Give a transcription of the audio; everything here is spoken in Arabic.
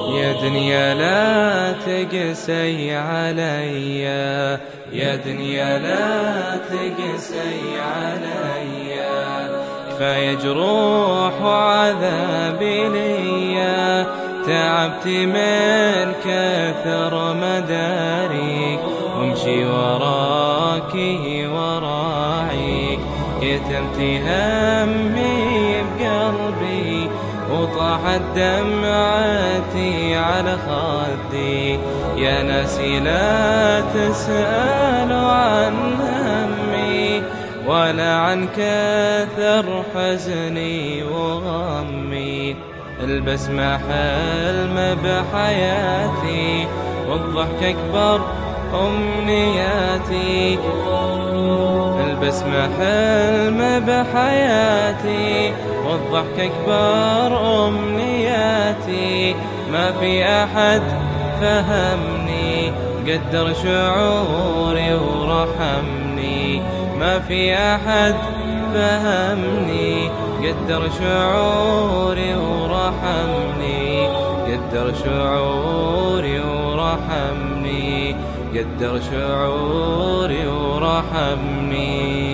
يا دنيا لا تقسي عليا، يا دنيا لا تقسي عليا، كفاية جروح وعذابي ليا، تعبت من كثر مداريك، وامشي وراكي وراعيك، كتمت همي بقلبي وطاحت دمعتي على خدي، يا ناسي لا تسألوا عن همي ولا عن كثر حزني وغمي، البسمة حلم بحياتي والضحك أكبر أمنياتي، البسمة حلم بحياتي والضحك أكبر أمنياتي، ما في أحد فهمني قدر شعوري ورحمني، ما في أحد فهمني قدر شعوري ورحمني، قدر شعوري ورحمني، قدر شعوري ورحمني.